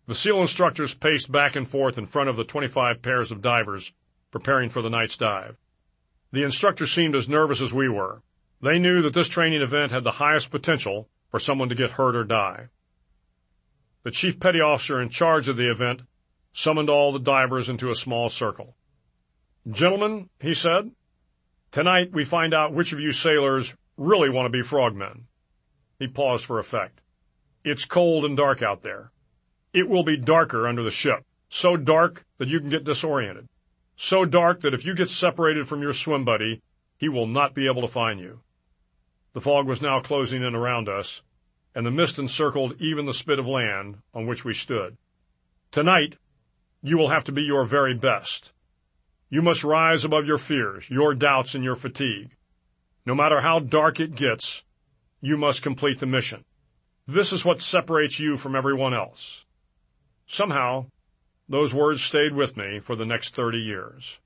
The SEAL instructors paced back and forth in front of the 25 pairs of divers preparing for the night's dive. The instructors seemed as nervous as we were. They knew that this training event had the highest potential for someone to get hurt or die. The chief petty officer in charge of the event summoned all the divers into a small circle. "Gentlemen," he said, "tonight we find out which of you sailors really want to be frogmen." He paused for effect. "It's cold and dark out there. It will be darker under the ship, so dark that you can get disoriented, so dark that if you get separated from your swim buddy, he will not be able to find you." The fog was now closing in around us, and the mist encircled even the spit of land on which we stood. "Tonight, you will have to be your very best. You must rise above your fears, your doubts, and your fatigue. No matter how dark it gets, you must complete the mission. This is what separates you from everyone else." Somehow, those words stayed with me for the next 30 years.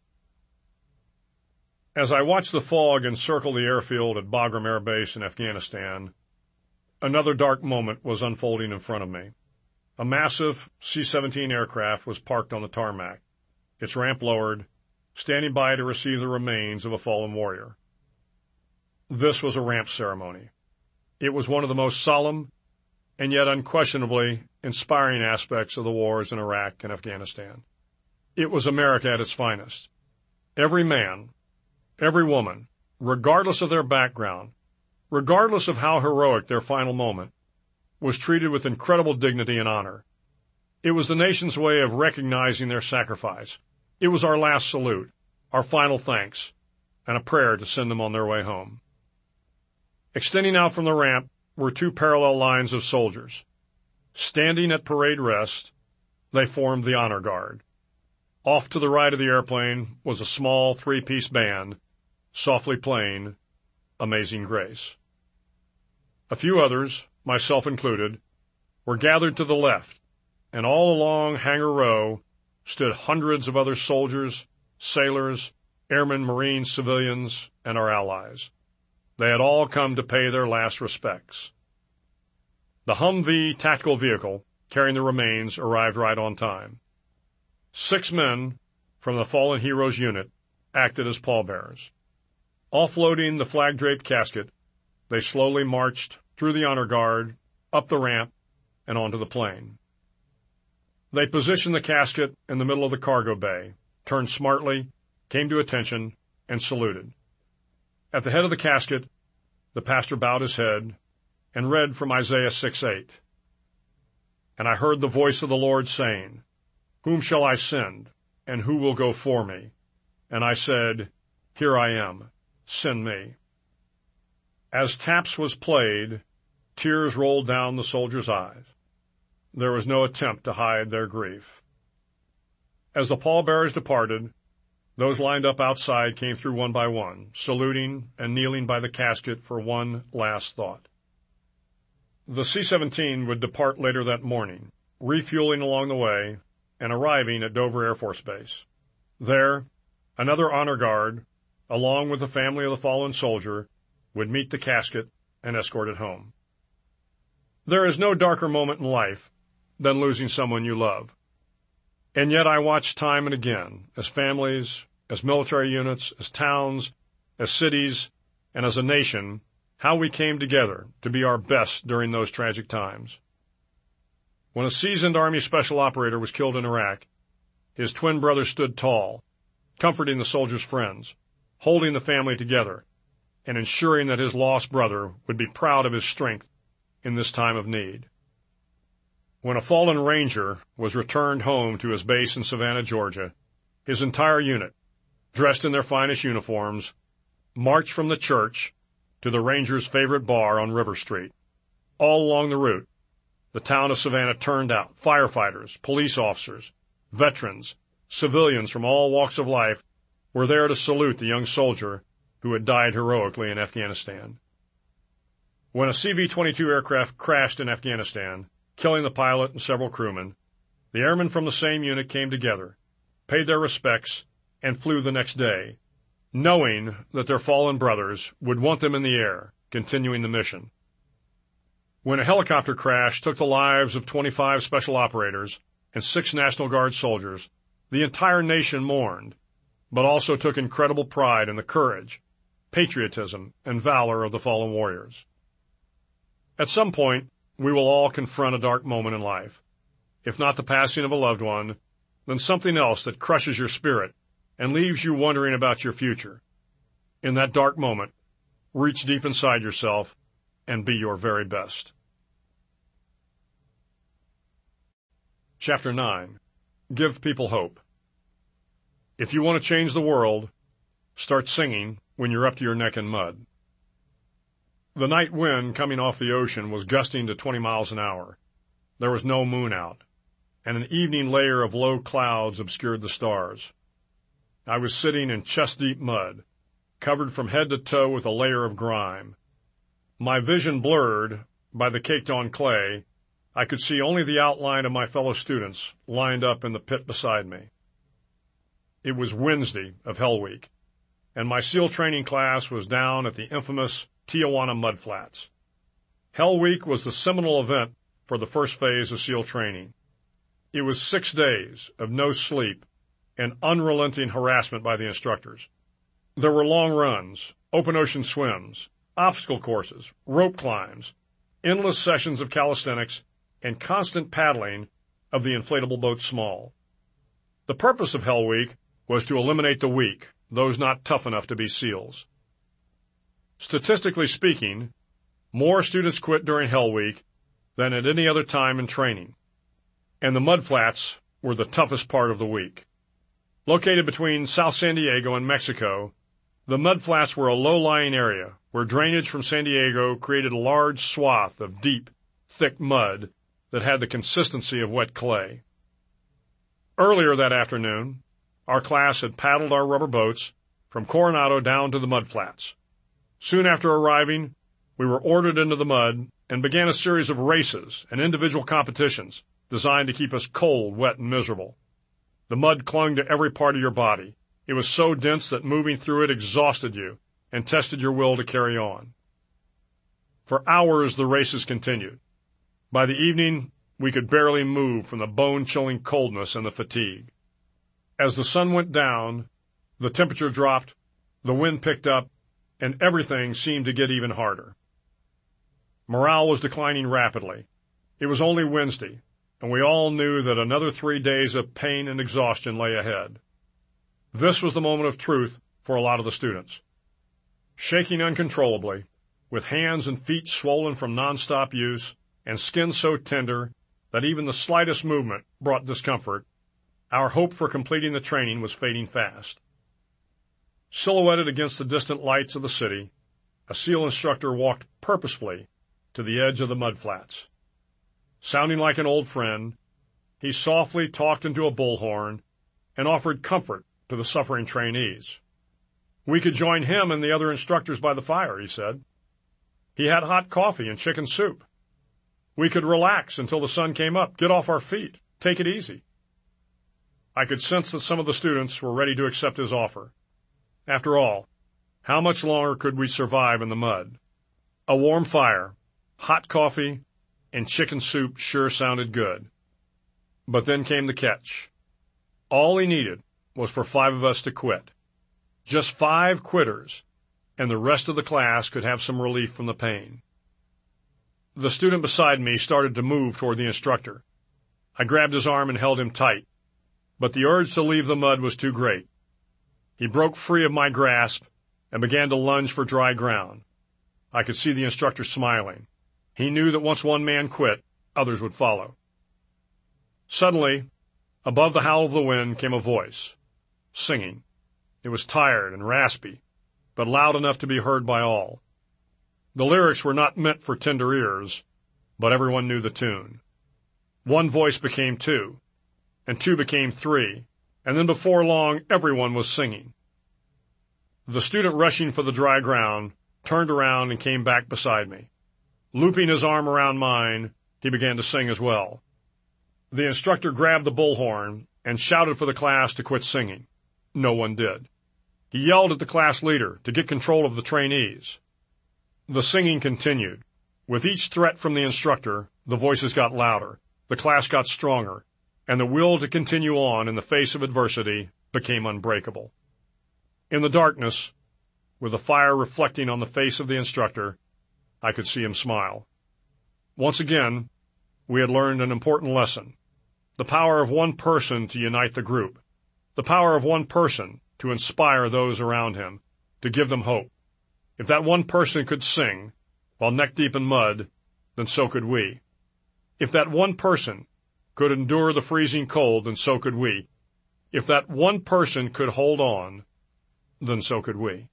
As I watched the fog encircle the airfield at Bagram Air Base in Afghanistan, another dark moment was unfolding in front of me. A massive C-17 aircraft was parked on the tarmac, its ramp lowered, standing by to receive the remains of a fallen warrior. This was a ramp ceremony. It was one of the most solemn and yet unquestionably inspiring aspects of the wars in Iraq and Afghanistan. It was America at its finest. Every man, every woman, regardless of their background, regardless of how heroic their final moment, was treated with incredible dignity and honor. It was the nation's way of recognizing their sacrifice. It was our last salute, our final thanks, and a prayer to send them on their way home. Extending out from the ramp were two parallel lines of soldiers. Standing at parade rest, they formed the honor guard. Off to the right of the airplane was a small three-piece band, softly playing Amazing Grace. A few others, myself included, were gathered to the left, and all along Hangar Row stood hundreds of other soldiers, sailors, airmen, Marines, civilians, and our allies. They had all come to pay their last respects. The Humvee tactical vehicle carrying the remains arrived right on time. 6 men from the Fallen Heroes unit acted as pallbearers. Offloading the flag-draped casket, they slowly marched through the honor guard, up the ramp, and onto the plane. They positioned the casket in the middle of the cargo bay, turned smartly, came to attention, and saluted. At the head of the casket, the pastor bowed his head and read from Isaiah 6:8. "And I heard the voice of the Lord saying, 'Whom shall I send, and who will go for me?' And I said, 'Here I am, send me.'" As taps was played, tears rolled down the soldiers' eyes. There was no attempt to hide their grief. As the pallbearers departed, those lined up outside came through one by one, saluting and kneeling by the casket for one last thought. The C-17 would depart later that morning, refueling along the way and arriving at Dover Air Force Base. There, another honor guard, along with the family of the fallen soldier, would meet the casket and escort it home. There is no darker moment in life than losing someone you love. And yet I watch time and again, as families, as military units, as towns, as cities, and as a nation, how we came together to be our best during those tragic times. When a seasoned Army special operator was killed in Iraq, his twin brother stood tall, comforting the soldier's friends, holding the family together, and ensuring that his lost brother would be proud of his strength in this time of need. When a fallen Ranger was returned home to his base in Savannah, Georgia, his entire unit, dressed in their finest uniforms, marched from the church to the Rangers' favorite bar on River Street. All along the route, the town of Savannah turned out firefighters, police officers, veterans, civilians from all walks of life were there to salute the young soldier who had died heroically in Afghanistan. When a CV-22 aircraft crashed in Afghanistan, killing the pilot and several crewmen, the airmen from the same unit came together, paid their respects, and flew the next day, knowing that their fallen brothers would want them in the air, continuing the mission. When a helicopter crash took the lives of 25 special operators, and 6 National Guard soldiers, the entire nation mourned, but also took incredible pride in the courage, patriotism, and valor of the fallen warriors. At some point, we will all confront a dark moment in life. If not the passing of a loved one, then something else that crushes your spirit and leaves you wondering about your future. In that dark moment, reach deep inside yourself and be your very best. Chapter 9. Give people hope. If you want to change the world, start singing when you're up to your neck in mud. The night wind coming off the ocean was gusting to 20 miles an hour. There was no moon out, and an evening layer of low clouds obscured the stars. I was sitting in chest-deep mud, covered from head to toe with a layer of grime. My vision blurred by the caked-on clay. I could see only the outline of my fellow students lined up in the pit beside me. It was Wednesday of Hell Week, and my SEAL training class was down at the infamous Tijuana Mud Flats. Hell Week was the seminal event for the first phase of SEAL training. It was 6 days of no sleep and unrelenting harassment by the instructors. There were long runs, open ocean swims, obstacle courses, rope climbs, endless sessions of calisthenics, and constant paddling of the inflatable boat Small. The purpose of Hell Week was to eliminate the weak, those not tough enough to be SEALs. Statistically speaking, more students quit during Hell Week than at any other time in training, and the mud flats were the toughest part of the week. Located between South San Diego and Mexico, the mud flats were a low-lying area where drainage from San Diego created a large swath of deep, thick mud that had the consistency of wet clay. Earlier that afternoon, our class had paddled our rubber boats from Coronado down to the mud flats. Soon after arriving, we were ordered into the mud and began a series of races and individual competitions designed to keep us cold, wet, and miserable. The mud clung to every part of your body. It was so dense that moving through it exhausted you and tested your will to carry on. For hours the races continued. By the evening, we could barely move from the bone-chilling coldness and the fatigue. As the sun went down, the temperature dropped, the wind picked up, and everything seemed to get even harder. Morale was declining rapidly. It was only Wednesday, and we all knew that another 3 days of pain and exhaustion lay ahead. This was the moment of truth for a lot of the students. Shaking uncontrollably, with hands and feet swollen from nonstop use, and skin so tender that even the slightest movement brought discomfort, our hope for completing the training was fading fast. Silhouetted against the distant lights of the city, a SEAL instructor walked purposefully to the edge of the mud flats. Sounding like an old friend, he softly talked into a bullhorn and offered comfort to the suffering trainees. We could join him and the other instructors by the fire, he said. He had hot coffee and chicken soup. We could relax until the sun came up, get off our feet, take it easy. I could sense that some of the students were ready to accept his offer. After all, how much longer could we survive in the mud? A warm fire, hot coffee, and chicken soup sure sounded good. But then came the catch. All he needed was for 5 of us to quit. Just 5 quitters, and the rest of the class could have some relief from the pain. The student beside me started to move toward the instructor. I grabbed his arm and held him tight, but the urge to leave the mud was too great. He broke free of my grasp and began to lunge for dry ground. I could see the instructor smiling. He knew that once one man quit, others would follow. Suddenly, above the howl of the wind came a voice, singing. It was tired and raspy, but loud enough to be heard by all. The lyrics were not meant for tender ears, but everyone knew the tune. One voice became 2, and 2 became 3, and then before long everyone was singing. The student rushing for the dry ground turned around and came back beside me. Looping his arm around mine, he began to sing as well. The instructor grabbed the bullhorn and shouted for the class to quit singing. No one did. He yelled at the class leader to get control of the trainees. The singing continued. With each threat from the instructor, the voices got louder, the class got stronger, and the will to continue on in the face of adversity became unbreakable. In the darkness, with the fire reflecting on the face of the instructor, I could see him smile. Once again, we had learned an important lesson: the power of one person to unite the group, the power of one person to inspire those around him, to give them hope. If that one person could sing while neck-deep in mud, then so could we. If that one person could endure the freezing cold, then so could we. If that one person could hold on, then so could we.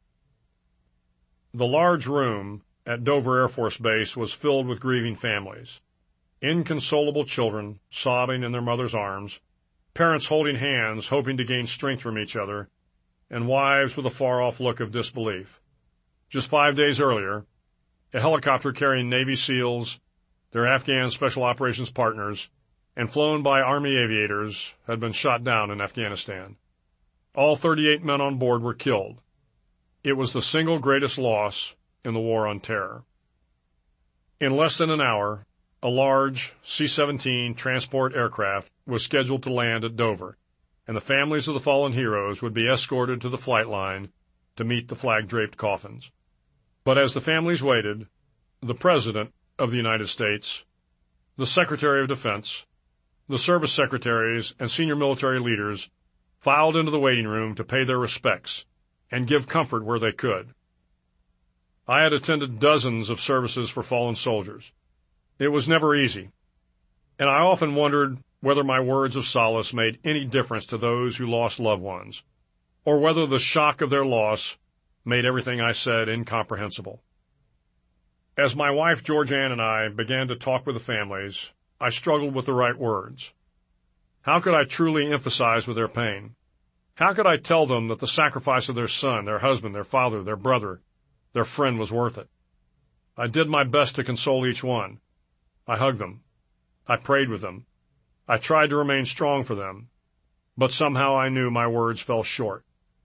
The large room at Dover Air Force Base was filled with grieving families, inconsolable children sobbing in their mother's arms, parents holding hands hoping to gain strength from each other, and wives with a far-off look of disbelief. Just 5 days earlier, a helicopter carrying Navy SEALs, their Afghan Special Operations partners, and flown by Army aviators had been shot down in Afghanistan. All 38 men on board were killed. It was the single greatest loss in the War on Terror. In less than an hour, a large C-17 transport aircraft was scheduled to land at Dover, and the families of the fallen heroes would be escorted to the flight line to meet the flag-draped coffins. But as the families waited, the President of the United States, the Secretary of Defense, the service secretaries, and senior military leaders filed into the waiting room to pay their respects and give comfort where they could. I had attended dozens of services for fallen soldiers. It was never easy, and I often wondered whether my words of solace made any difference to those who lost loved ones, or whether the shock of their loss made everything I said incomprehensible. As my wife Georgianne and I began to talk with the families, I struggled with the right words. How could I truly emphasize with their pain? How could I tell them that the sacrifice of their son, their husband, their father, their brother, their friend was worth it? I did my best to console each one. I hugged them. I prayed with them. I tried to remain strong for them, but somehow I knew my words fell short.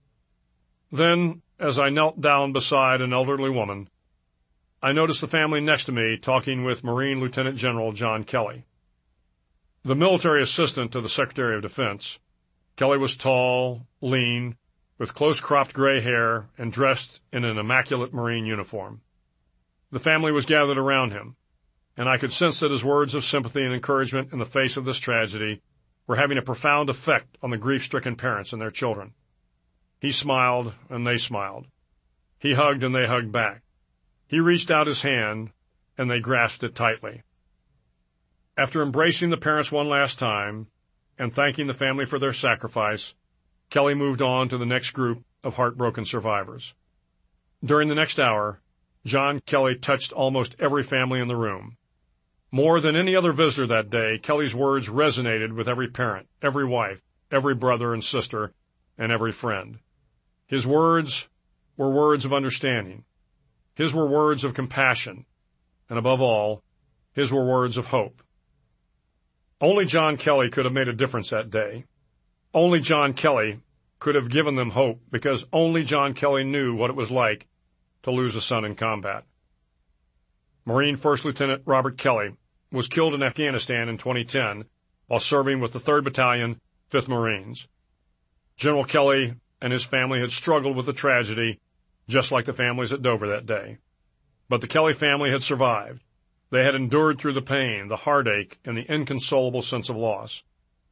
Then, as I knelt down beside an elderly woman, I noticed the family next to me talking with Marine Lieutenant General John Kelly, the military assistant to the Secretary of Defense. Kelly was tall, lean, with close-cropped gray hair and dressed in an immaculate Marine uniform. The family was gathered around him, and I could sense that his words of sympathy and encouragement in the face of this tragedy were having a profound effect on the grief-stricken parents and their children. He smiled, and they smiled. He hugged, and they hugged back. He reached out his hand, and they grasped it tightly. After embracing the parents one last time and thanking the family for their sacrifice, Kelly moved on to the next group of heartbroken survivors. During the next hour, John Kelly touched almost every family in the room. More than any other visitor that day, Kelly's words resonated with every parent, every wife, every brother and sister, and every friend. His words were words of understanding. His were words of compassion, and above all, his were words of hope. Only John Kelly could have made a difference that day. Only John Kelly could have given them hope, because only John Kelly knew what it was like to lose a son in combat. Marine First Lieutenant Robert Kelly was killed in Afghanistan in 2010 while serving with the 3rd Battalion, 5th Marines. General Kelly and his family had struggled with the tragedy just like the families at Dover that day. But the Kelly family had survived. They had endured through the pain, the heartache, and the inconsolable sense of loss.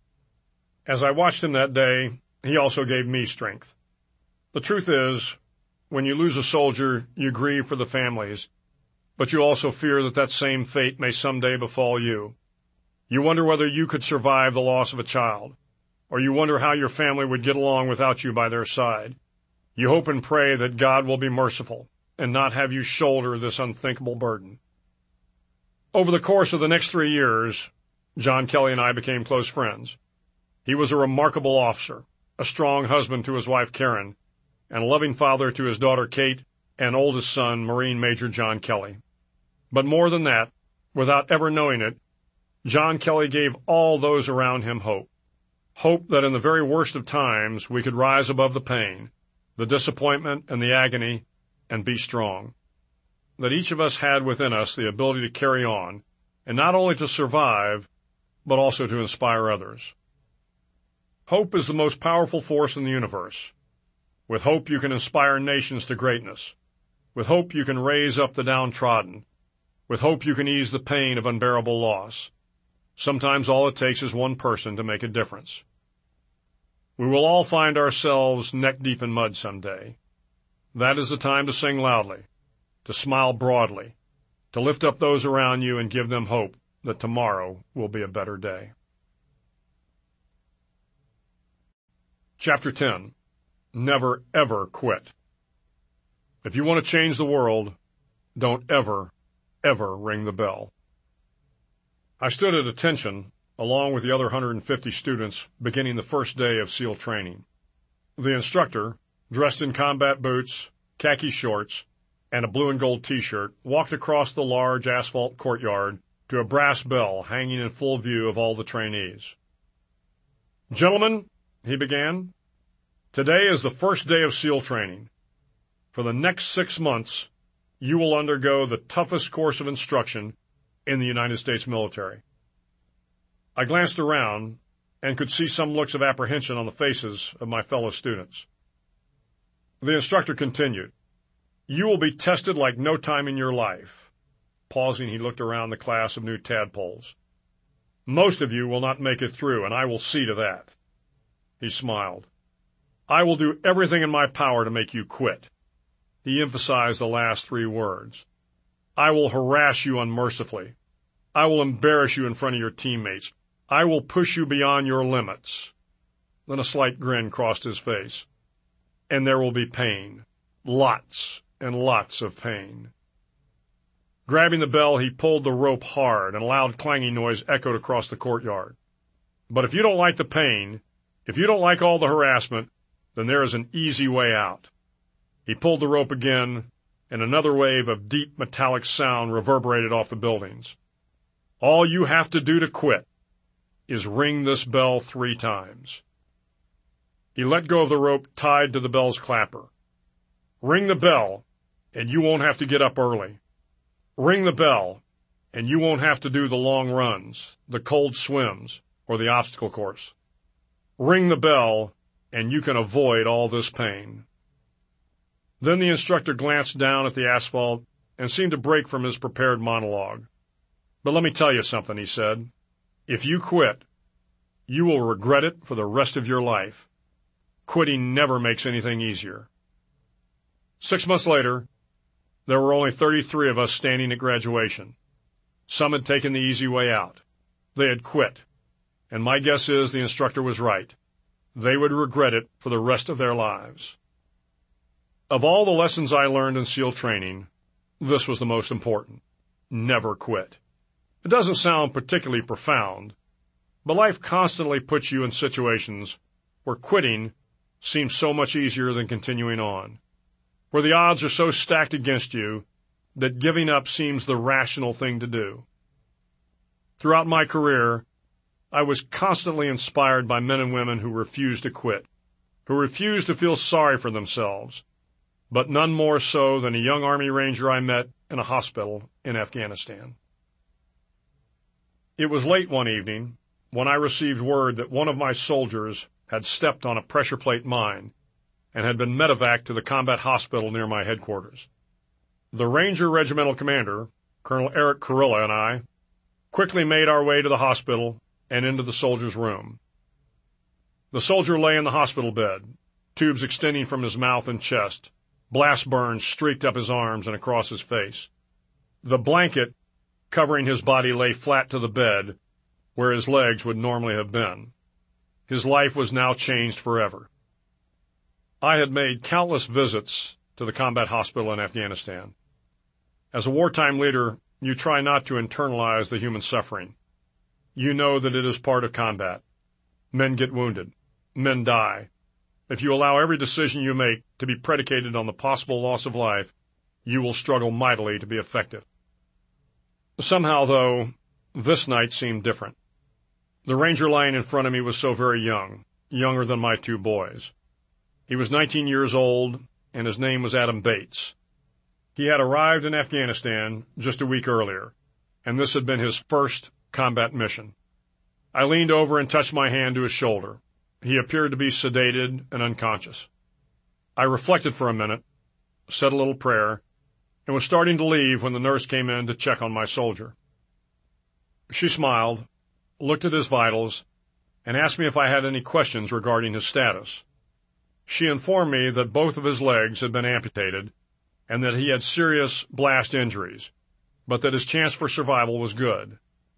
As I watched him that day, he also gave me strength. The truth is, when you lose a soldier, you grieve for the families, but you also fear that that same fate may someday befall you. You wonder whether you could survive the loss of a child, or you wonder how your family would get along without you by their side. You hope and pray that God will be merciful and not have you shoulder this unthinkable burden. Over the course of the next 3 years, John Kelly and I became close friends. He was a remarkable officer, a strong husband to his wife Karen, and a loving father to his daughter Kate and oldest son, Marine Major John Kelly. But more than that, without ever knowing it, John Kelly gave all those around him hope. Hope that in the very worst of times we could rise above the pain, the disappointment and the agony, and be strong. That each of us had within us the ability to carry on, and not only to survive, but also to inspire others. Hope is the most powerful force in the universe. With hope you can inspire nations to greatness. With hope you can raise up the downtrodden. With hope you can ease the pain of unbearable loss. Sometimes all it takes is one person to make a difference. We will all find ourselves neck-deep in mud someday. That is the time to sing loudly, to smile broadly, to lift up those around you and give them hope that tomorrow will be a better day. Chapter 10. Never, ever quit. If you want to change the world, don't ever, ever ring the bell. I stood at attention, along with the other 150 students, beginning the first day of SEAL training. The instructor, dressed in combat boots, khaki shorts, and a blue and gold T-shirt, walked across the large asphalt courtyard to a brass bell hanging in full view of all the trainees. "Gentlemen," he began, "today is the first day of SEAL training. For the next 6 months, you will undergo the toughest course of instruction in the United States military." I glanced around and could see some looks of apprehension on the faces of my fellow students. The instructor continued, "You will be tested like no time in your life." Pausing, he looked around the class of new tadpoles. "Most of you will not make it through, and I will see to that." He smiled. "I will do everything in my power to make you quit." He emphasized the last 3 words. "I will harass you unmercifully. I will embarrass you in front of your teammates. I will push you beyond your limits." Then a slight grin crossed his face. "And there will be pain. Lots and lots of pain." Grabbing the bell, he pulled the rope hard, and a loud clanging noise echoed across the courtyard. "But if you don't like the pain, if you don't like all the harassment, then there is an easy way out." He pulled the rope again, and another wave of deep metallic sound reverberated off the buildings. "All you have to do to quit is ring this bell 3 times. He let go of the rope tied to the bell's clapper. "Ring the bell, and you won't have to get up early. Ring the bell, and you won't have to do the long runs, the cold swims, or the obstacle course. Ring the bell, and you can avoid all this pain." Then the instructor glanced down at the asphalt and seemed to break from his prepared monologue. "But let me tell you something," he said. "If you quit, you will regret it for the rest of your life. Quitting never makes anything easier." 6 months later, there were only 33 of us standing at graduation. Some had taken the easy way out. They had quit. And my guess is the instructor was right. They would regret it for the rest of their lives. Of all the lessons I learned in SEAL training, this was the most important. Never quit. It doesn't sound particularly profound, but life constantly puts you in situations where quitting seems so much easier than continuing on, where the odds are so stacked against you that giving up seems the rational thing to do. Throughout my career, I was constantly inspired by men and women who refused to quit, who refused to feel sorry for themselves, but none more so than a young Army Ranger I met in a hospital in Afghanistan. It was late one evening when I received word that one of my soldiers had stepped on a pressure plate mine and had been medevaced to the combat hospital near my headquarters. The Ranger Regimental Commander, Colonel Eric Kurilla, and I quickly made our way to the hospital and into the soldier's room. The soldier lay in the hospital bed, tubes extending from his mouth and chest, blast burns streaked up his arms and across his face. The blanket covering his body lay flat to the bed, where his legs would normally have been. His life was now changed forever. I had made countless visits to the combat hospital in Afghanistan. As a wartime leader, you try not to internalize the human suffering. You know that it is part of combat. Men get wounded. Men die. If you allow every decision you make to be predicated on the possible loss of life, you will struggle mightily to be effective. Somehow, though, this night seemed different. The Ranger lying in front of me was so very young, younger than my 2 boys. He was 19 years old, and his name was Adam Bates. He had arrived in Afghanistan just a week earlier, and this had been his first combat mission. I leaned over and touched my hand to his shoulder. He appeared to be sedated and unconscious. I reflected for a minute, said a little prayer, and was starting to leave when the nurse came in to check on my soldier. She smiled, looked at his vitals, and asked me if I had any questions regarding his status. She informed me that both of his legs had been amputated and that he had serious blast injuries, but that his chance for survival was good.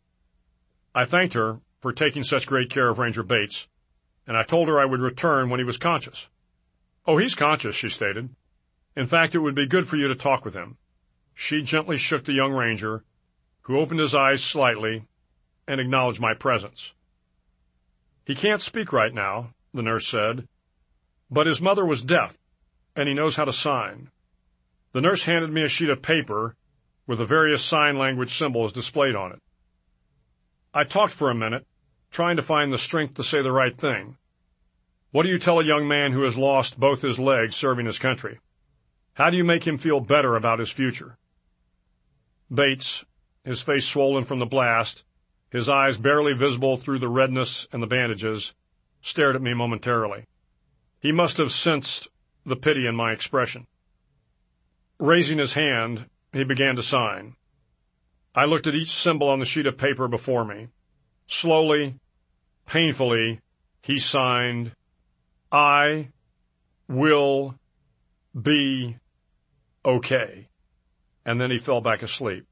I thanked her for taking such great care of Ranger Bates, and I told her I would return when he was conscious. "Oh, he's conscious," she stated. "In fact, it would be good for you to talk with him." She gently shook the young ranger, who opened his eyes slightly and acknowledged my presence. "He can't speak right now," the nurse said, "but his mother was deaf, and he knows how to sign." The nurse handed me a sheet of paper with the various sign language symbols displayed on it. I talked for a minute, trying to find the strength to say the right thing. What do you tell a young man who has lost both his legs serving his country? How do you make him feel better about his future? Bates, his face swollen from the blast, his eyes barely visible through the redness and the bandages, stared at me momentarily. He must have sensed the pity in my expression. Raising his hand, he began to sign. I looked at each symbol on the sheet of paper before me. Slowly, painfully, he signed, "I will be okay," and then he fell back asleep.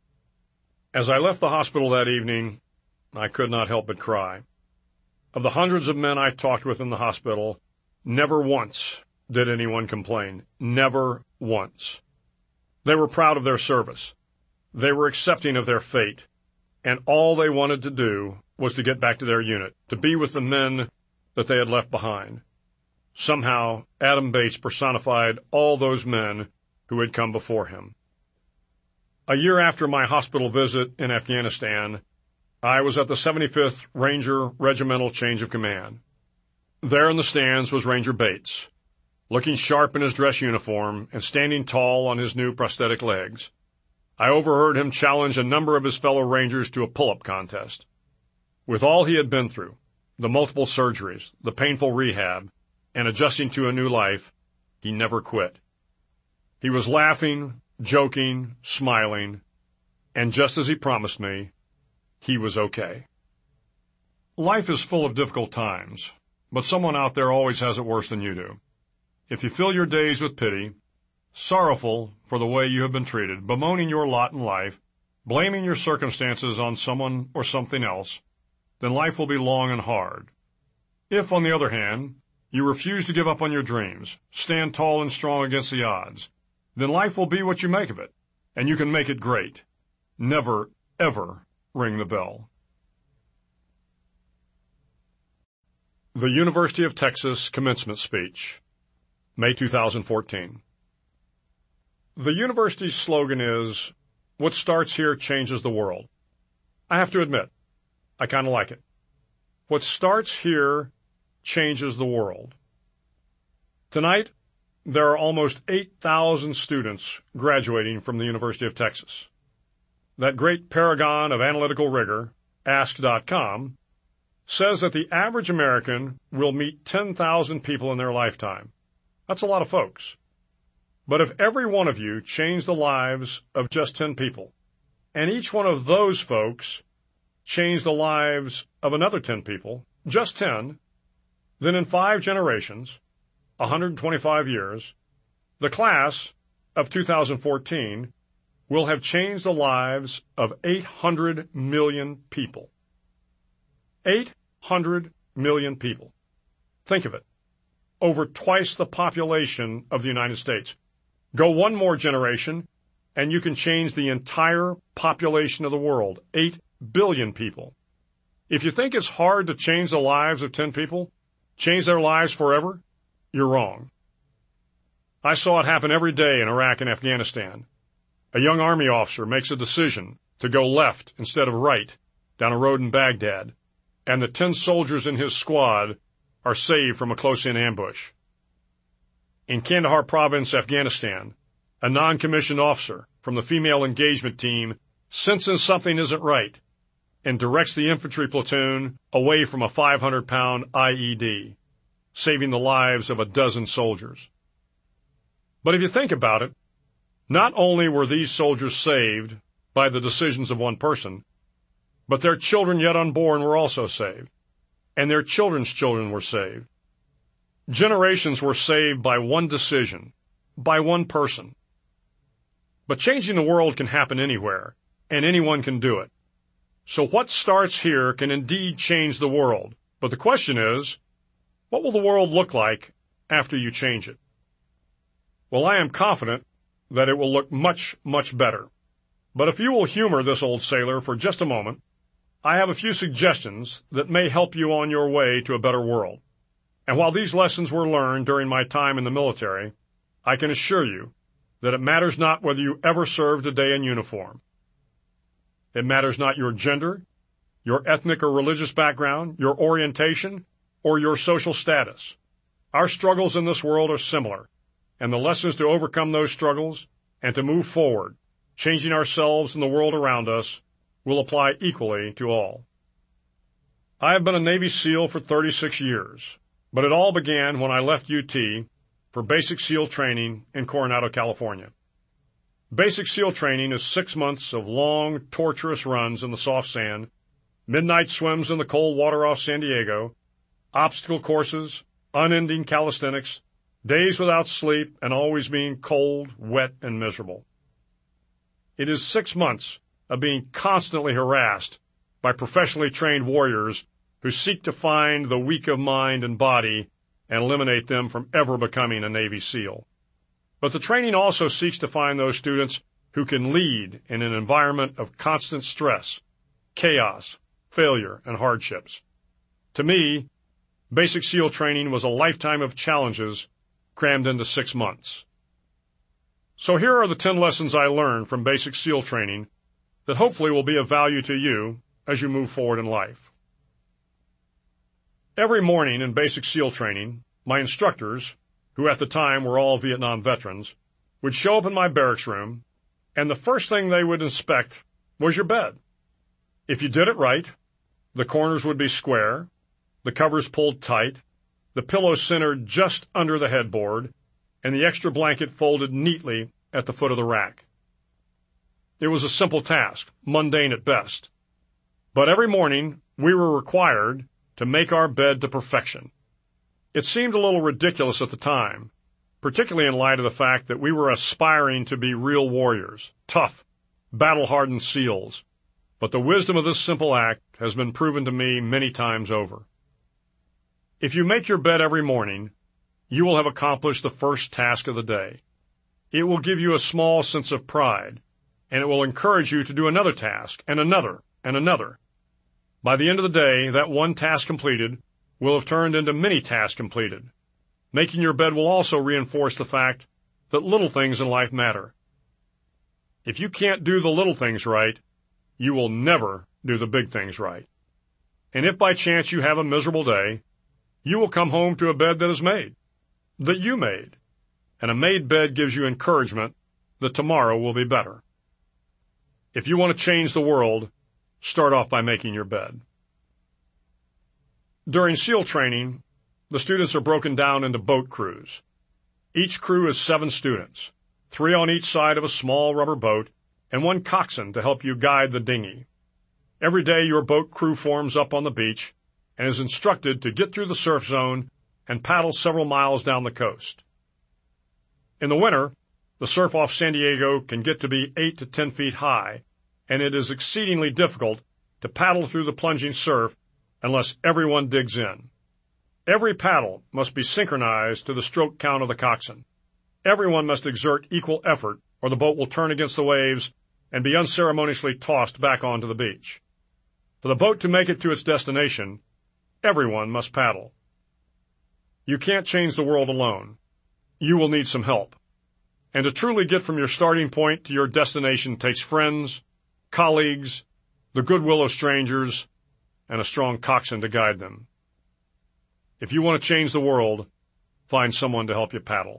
As I left the hospital that evening, I could not help but cry. Of the hundreds of men I talked with in the hospital, never once did anyone complain. Never once. They were proud of their service. They were accepting of their fate, and all they wanted to do was to get back to their unit, to be with the men that they had left behind. Somehow, Adam Bates personified all those men who had come before him. A year after my hospital visit in Afghanistan, I was at the 75th Ranger Regimental Change of Command. There in the stands was Ranger Bates, looking sharp in his dress uniform and standing tall on his new prosthetic legs. I overheard him challenge a number of his fellow Rangers to a pull-up contest. With all he had been through, the multiple surgeries, the painful rehab, and adjusting to a new life, he never quit. He was laughing, joking, smiling, and just as he promised me, he was okay. Life is full of difficult times, but someone out there always has it worse than you do. If you fill your days with pity, sorrowful for the way you have been treated, bemoaning your lot in life, blaming your circumstances on someone or something else, then life will be long and hard. If, on the other hand, you refuse to give up on your dreams, stand tall and strong against the odds, then life will be what you make of it, and you can make it great. Never, ever ring the bell. The University of Texas Commencement Speech, May 2014. The university's slogan is, "What starts here changes the world." I have to admit, I kind of like it. What starts here changes the world. Tonight, there are almost 8,000 students graduating from the University of Texas. That great paragon of analytical rigor, Ask.com, says that the average American will meet 10,000 people in their lifetime. That's a lot of folks. But if every one of you changed the lives of just 10 people, and each one of those folks changed the lives of another 10 people, just 10, then in 5 generations, 125 years, the class of 2014 will have changed the lives of 800 million people. 800 million people. Think of it. Over twice the population of the United States. Go one more generation, and you can change the entire population of the world, 8 billion people. If you think it's hard to change the lives of 10 people, change their lives forever, you're wrong. I saw it happen every day in Iraq and Afghanistan. A young army officer makes a decision to go left instead of right down a road in Baghdad, and the 10 soldiers in his squad are saved from a close-in ambush. In Kandahar province, Afghanistan, a non-commissioned officer from the female engagement team senses something isn't right and directs the infantry platoon away from a 500-pound IED, saving the lives of a dozen soldiers. But if you think about it, not only were these soldiers saved by the decisions of one person, but their children yet unborn were also saved, and their children's children were saved. Generations were saved by one decision, by one person. But changing the world can happen anywhere, and anyone can do it. So what starts here can indeed change the world. But the question is, what will the world look like after you change it? Well, I am confident that it will look much, much better. But if you will humor this old sailor for just a moment, I have a few suggestions that may help you on your way to a better world. And while these lessons were learned during my time in the military, I can assure you that it matters not whether you ever served a day in uniform. It matters not your gender, your ethnic or religious background, your orientation, or your social status. Our struggles in this world are similar, and the lessons to overcome those struggles and to move forward, changing ourselves and the world around us, will apply equally to all. I have been a Navy SEAL for 36 years, but it all began when I left UT for Basic SEAL training in Coronado, California. Basic SEAL training is 6 months of long, torturous runs in the soft sand, midnight swims in the cold water off San Diego, obstacle courses, unending calisthenics, days without sleep, and always being cold, wet, and miserable. It is 6 months of being constantly harassed by professionally trained warriors who seek to find the weak of mind and body and eliminate them from ever becoming a Navy SEAL. But the training also seeks to find those students who can lead in an environment of constant stress, chaos, failure, and hardships. To me, Basic SEAL training was a lifetime of challenges crammed into 6 months. So here are the 10 lessons I learned from Basic SEAL training that hopefully will be of value to you as you move forward in life. Every morning in Basic SEAL training, my instructors, who at the time were all Vietnam veterans, would show up in my barracks room, and the first thing they would inspect was your bed. If you did it right, the corners would be square, the covers pulled tight, the pillow centered just under the headboard, and the extra blanket folded neatly at the foot of the rack. It was a simple task, mundane at best. But every morning, we were required to make our bed to perfection. It seemed a little ridiculous at the time, particularly in light of the fact that we were aspiring to be real warriors, tough, battle-hardened SEALs. But the wisdom of this simple act has been proven to me many times over. If you make your bed every morning, you will have accomplished the first task of the day. It will give you a small sense of pride, and it will encourage you to do another task, and another, and another. By the end of the day, that one task completed will have turned into many tasks completed. Making your bed will also reinforce the fact that little things in life matter. If you can't do the little things right, you will never do the big things right. And if by chance you have a miserable day, you will come home to a bed that is made, that you made. And a made bed gives you encouragement that tomorrow will be better. If you want to change the world, start off by making your bed. During SEAL training, the students are broken down into boat crews. Each crew is 7 students, 3 on each side of a small rubber boat, and 1 coxswain to help you guide the dinghy. Every day your boat crew forms up on the beach and is instructed to get through the surf zone and paddle several miles down the coast. In the winter, the surf off San Diego can get to be 8 to 10 feet high, and it is exceedingly difficult to paddle through the plunging surf unless everyone digs in. Every paddle must be synchronized to the stroke count of the coxswain. Everyone must exert equal effort, or the boat will turn against the waves and be unceremoniously tossed back onto the beach. For the boat to make it to its destination, everyone must paddle. You can't change the world alone. You will need some help. And to truly get from your starting point to your destination takes friends, colleagues, the goodwill of strangers, and a strong coxswain to guide them. If you want to change the world, find someone to help you paddle.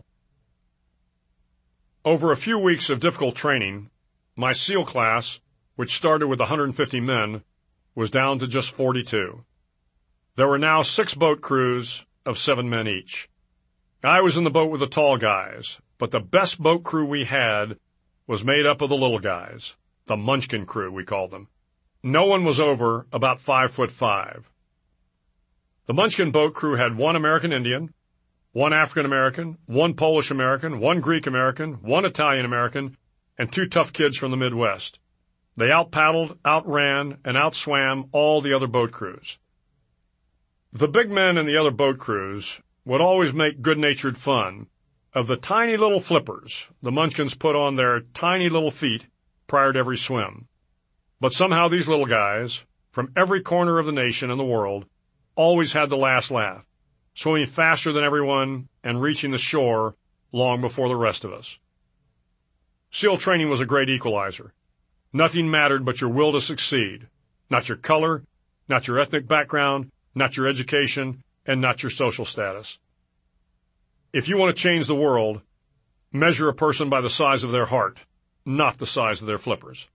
Over a few weeks of difficult training, my SEAL class, which started with 150 men, was down to just 42. There were now 6 boat crews of 7 men each. I was in the boat with the tall guys, but the best boat crew we had was made up of the little guys, the Munchkin crew, we called them. No one was over about 5'5". The Munchkin boat crew had 1 American Indian, 1 African American, 1 Polish American, 1 Greek American, 1 Italian American, and 2 tough kids from the Midwest. They out-paddled, outran, and outswam all the other boat crews. The big men in the other boat crews would always make good-natured fun of the tiny little flippers the Munchkins put on their tiny little feet prior to every swim. But somehow these little guys, from every corner of the nation and the world, always had the last laugh, swimming faster than everyone and reaching the shore long before the rest of us. SEAL training was a great equalizer. Nothing mattered but your will to succeed, not your color, not your ethnic background, not your education, and not your social status. If you want to change the world, measure a person by the size of their heart, not the size of their flippers.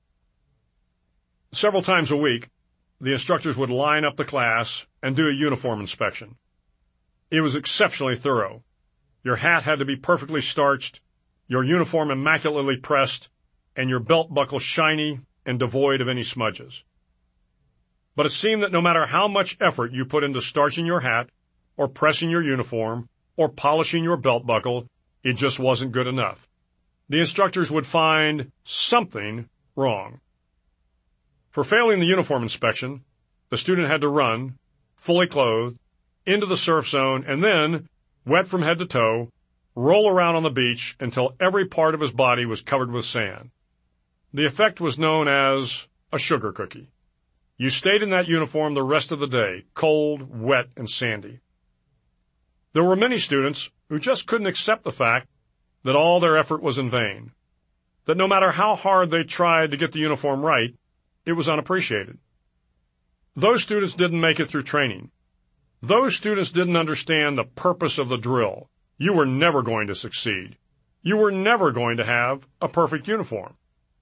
Several times a week, the instructors would line up the class and do a uniform inspection. It was exceptionally thorough. Your hat had to be perfectly starched, your uniform immaculately pressed, and your belt buckle shiny and devoid of any smudges. But it seemed that no matter how much effort you put into starching your hat, or pressing your uniform, or polishing your belt buckle, it just wasn't good enough. The instructors would find something wrong. For failing the uniform inspection, the student had to run, fully clothed, into the surf zone and then, wet from head to toe, roll around on the beach until every part of his body was covered with sand. The effect was known as a sugar cookie. You stayed in that uniform the rest of the day, cold, wet, and sandy. There were many students who just couldn't accept the fact that all their effort was in vain, that no matter how hard they tried to get the uniform right, it was unappreciated. Those students didn't make it through training. Those students didn't understand the purpose of the drill. You were never going to succeed. You were never going to have a perfect uniform.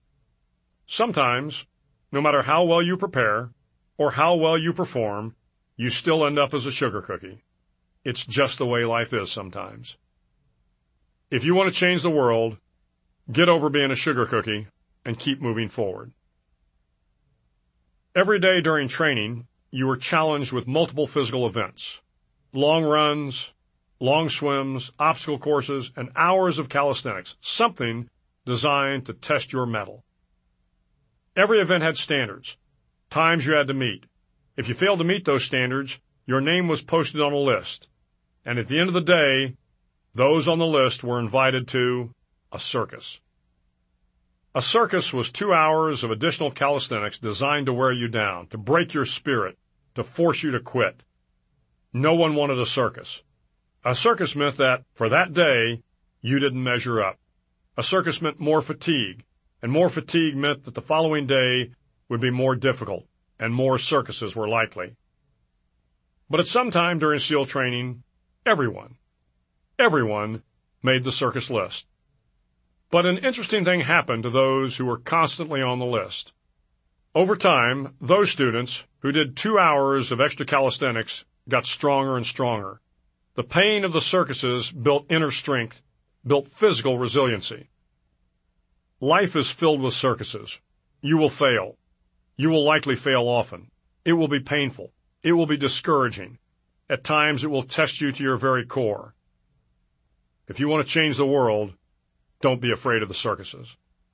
Sometimes, no matter how well you prepare or how well you perform, you still end up as a sugar cookie. It's just the way life is sometimes. If you want to change the world, get over being a sugar cookie and keep moving forward. Every day during training, you were challenged with multiple physical events, long runs, long swims, obstacle courses, and hours of calisthenics, something designed to test your mettle. Every event had standards, times you had to meet. If you failed to meet those standards, your name was posted on a list, and at the end of the day, those on the list were invited to a circus. A circus was 2 hours of additional calisthenics designed to wear you down, to break your spirit, to force you to quit. No one wanted a circus. A circus meant that, for that day, you didn't measure up. A circus meant more fatigue, and more fatigue meant that the following day would be more difficult, and more circuses were likely. But at some time during SEAL training, everyone made the circus list. But an interesting thing happened to those who were constantly on the list. Over time, those students who did 2 hours of extra calisthenics got stronger and stronger. The pain of the circuses built inner strength, built physical resiliency. Life is filled with circuses. You will fail. You will likely fail often. It will be painful. It will be discouraging. At times it will test you to your very core. If you want to change the world, don't be afraid of the circuses.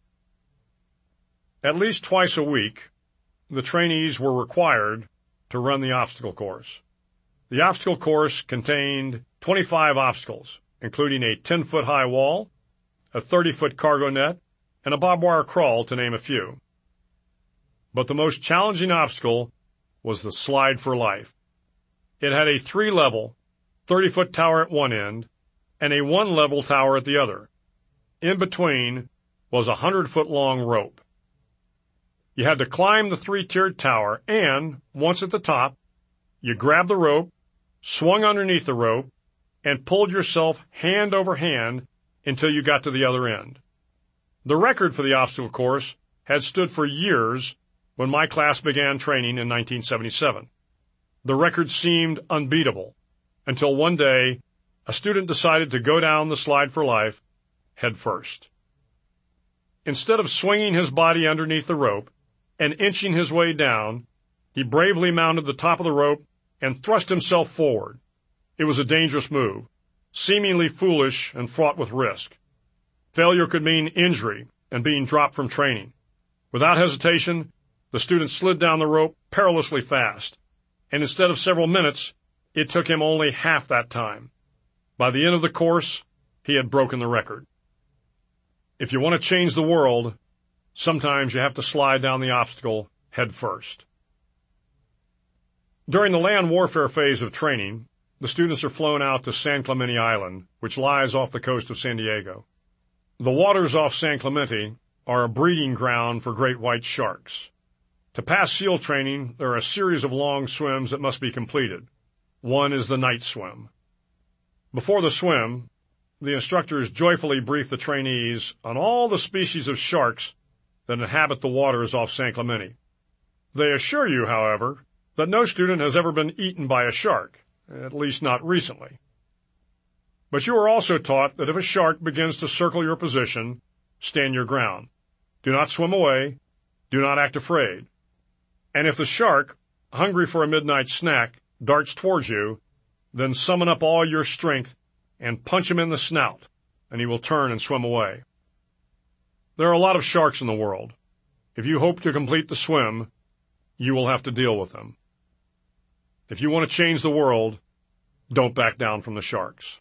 At least twice a week, the trainees were required to run the obstacle course. The obstacle course contained 25 obstacles, including a 10-foot high wall, a 30-foot cargo net, and a barbed wire crawl, to name a few. But the most challenging obstacle was the slide for life. It had a 3-level, 30-foot tower at one end and a 1-level tower at the other. In between was a 100-foot-long rope. You had to climb the 3-tiered tower, and, once at the top, you grabbed the rope, swung underneath the rope, and pulled yourself hand over hand until you got to the other end. The record for the obstacle course had stood for years when my class began training in 1977. The record seemed unbeatable until one day a student decided to go down the slide for life head first. Instead of swinging his body underneath the rope and inching his way down, he bravely mounted the top of the rope and thrust himself forward. It was a dangerous move, seemingly foolish and fraught with risk. Failure could mean injury and being dropped from training. Without hesitation, the student slid down the rope perilously fast, and instead of several minutes, it took him only half that time. By the end of the course, he had broken the record. If you want to change the world, sometimes you have to slide down the obstacle head first. During the land warfare phase of training, the students are flown out to San Clemente Island, which lies off the coast of San Diego. The waters off San Clemente are a breeding ground for great white sharks. To pass SEAL training, there are a series of long swims that must be completed. One is the night swim. Before the swim, the instructors joyfully brief the trainees on all the species of sharks that inhabit the waters off San Clemente. They assure you, however, that no student has ever been eaten by a shark, at least not recently. But you are also taught that if a shark begins to circle your position, stand your ground. Do not swim away. Do not act afraid. And if the shark, hungry for a midnight snack, darts towards you, then summon up all your strength and punch him in the snout, and he will turn and swim away. There are a lot of sharks in the world. If you hope to complete the swim, you will have to deal with them. If you want to change the world, don't back down from the sharks.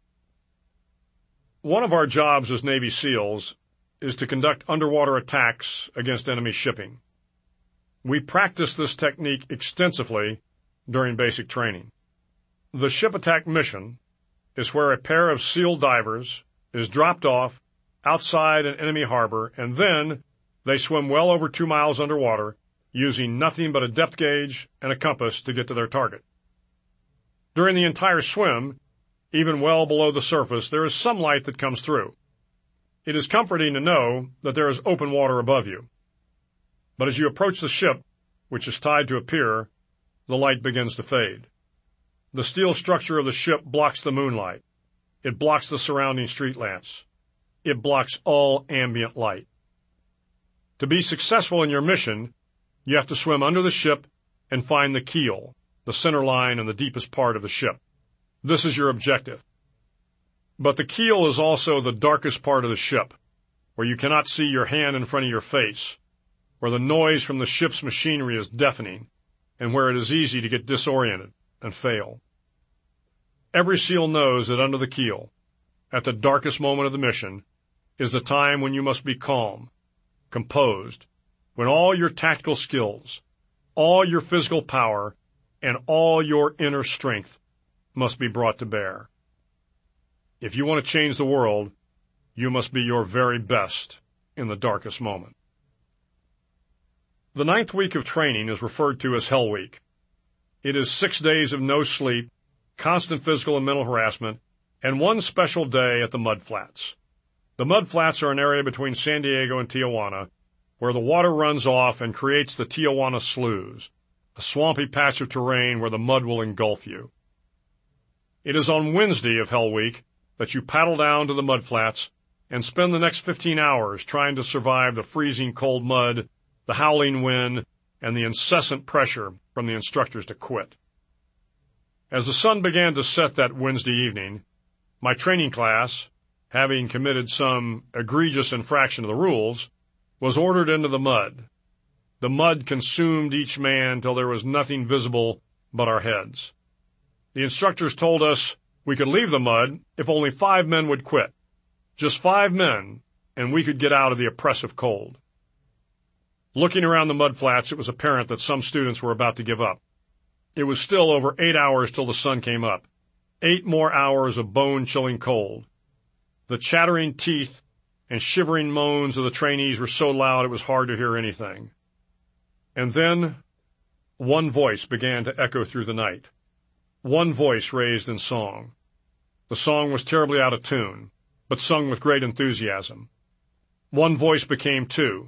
One of our jobs as Navy SEALs is to conduct underwater attacks against enemy shipping. We practice this technique extensively during basic training. The ship attack mission is where a pair of SEAL divers is dropped off outside an enemy harbor, and then they swim well over 2 miles underwater using nothing but a depth gauge and a compass to get to their target. During the entire swim, even well below the surface, there is some light that comes through. It is comforting to know that there is open water above you. But as you approach the ship, which is tied to a pier, the light begins to fade. The steel structure of the ship blocks the moonlight. It blocks the surrounding street lamps. It blocks all ambient light. To be successful in your mission, you have to swim under the ship and find the keel, the center line and the deepest part of the ship. This is your objective. But the keel is also the darkest part of the ship, where you cannot see your hand in front of your face, where the noise from the ship's machinery is deafening, and where it is easy to get disoriented and fail. Every SEAL knows that under the keel, at the darkest moment of the mission, is the time when you must be calm, composed, when all your tactical skills, all your physical power, and all your inner strength must be brought to bear. If you want to change the world, you must be your very best in the darkest moment. The 9th week of training is referred to as Hell Week. It is 6 days of no sleep, constant physical and mental harassment, and one special day at the Mud Flats. The Mud Flats are an area between San Diego and Tijuana where the water runs off and creates the Tijuana Sloughs, a swampy patch of terrain where the mud will engulf you. It is on Wednesday of Hell Week that you paddle down to the Mud Flats and spend the next 15 hours trying to survive the freezing cold mud, the howling wind, and the incessant pressure from the instructors to quit. As the sun began to set that Wednesday evening, my training class, having committed some egregious infraction of the rules, was ordered into the mud. The mud consumed each man till there was nothing visible but our heads. The instructors told us we could leave the mud if only 5 men would quit. Just 5 men, and we could get out of the oppressive cold. Looking around the Mud Flats, it was apparent that some students were about to give up. It was still over 8 hours till the sun came up. 8 more hours of bone-chilling cold. The chattering teeth and shivering moans of the trainees were so loud it was hard to hear anything. And then, one voice began to echo through the night. One voice raised in song. The song was terribly out of tune, but sung with great enthusiasm. One voice became 2,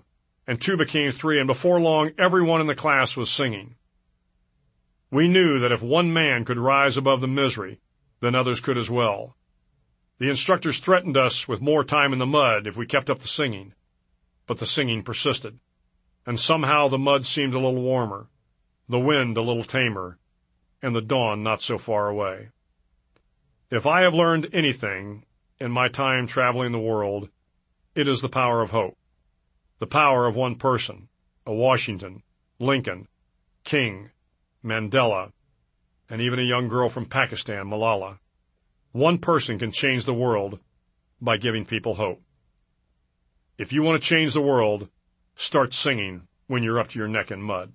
and 2 became 3, and before long everyone in the class was singing. We knew that if one man could rise above the misery, then others could as well. The instructors threatened us with more time in the mud if we kept up the singing, but the singing persisted, and somehow the mud seemed a little warmer, the wind a little tamer, and the dawn not so far away. If I have learned anything in my time traveling the world, it is the power of hope, the power of one person, a Washington, Lincoln, King, Mandela, and even a young girl from Pakistan, Malala. One person can change the world by giving people hope. If you want to change the world, start singing when you're up to your neck in mud.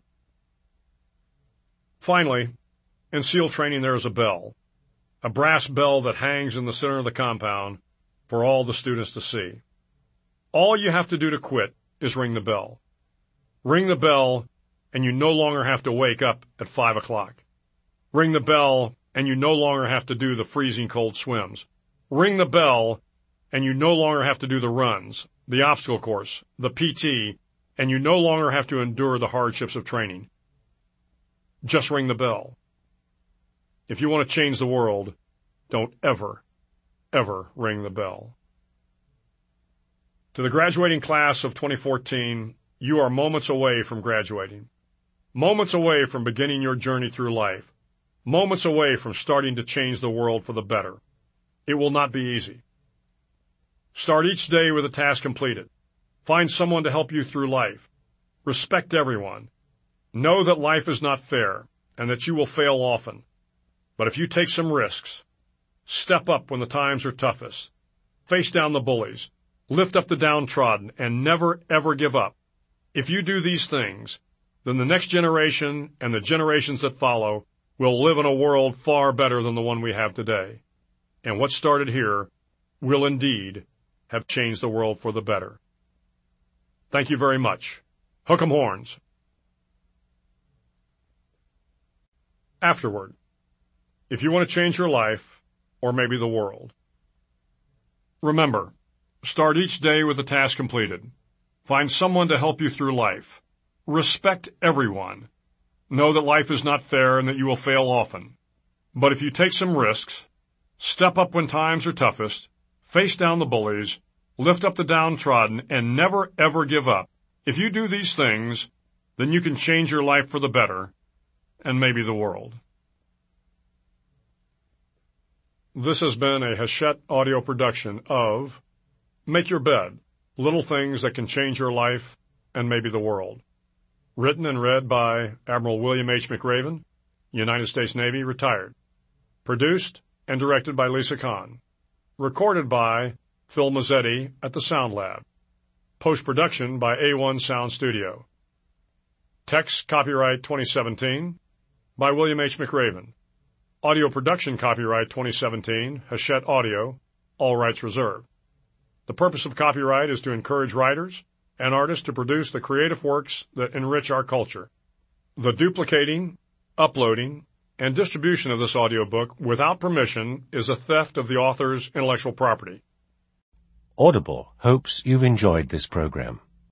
Finally, in SEAL training there is a bell, a brass bell that hangs in the center of the compound for all the students to see. All you have to do to quit is ring the bell. Ring the bell, and you no longer have to wake up at 5 o'clock. Ring the bell, and you no longer have to do the freezing cold swims. Ring the bell, and you no longer have to do the runs, the obstacle course, the PT, and you no longer have to endure the hardships of training. Just ring the bell. If you want to change the world, don't ever ring the bell. To the graduating class of 2014, you are moments away from graduating, moments away from beginning your journey through life, moments away from starting to change the world for the better. It will not be easy. Start each day with a task completed. Find someone to help you through life. Respect everyone. Know that life is not fair and that you will fail often. But if you take some risks, step up when the times are toughest, face down the bullies, lift up the downtrodden, and never, ever give up. If you do these things, then the next generation and the generations that follow will live in a world far better than the one we have today. And what started here will indeed have changed the world for the better. Thank you very much. Hook 'em horns. Afterward. If you want to change your life, or maybe the world. Remember, start each day with a task completed. Find someone to help you through life. Respect everyone. Know that life is not fair and that you will fail often. But if you take some risks, step up when times are toughest, face down the bullies, lift up the downtrodden, and never ever give up. If you do these things, then you can change your life for the better, and maybe the world. This has been a Hachette audio production of Make Your Bed, Little Things That Can Change Your Life and Maybe the World. Written and read by Admiral William H. McRaven, United States Navy, retired. Produced and directed by Lisa Kahn. Recorded by Phil Mazzetti at the Sound Lab. Post-production by A1 Sound Studio. Text copyright 2017 by William H. McRaven. Audio production copyright 2017, Hachette Audio, all rights reserved. The purpose of copyright is to encourage writers and artists to produce the creative works that enrich our culture. The duplicating, uploading, and distribution of this audiobook without permission is a theft of the author's intellectual property. Audible hopes you've enjoyed this program.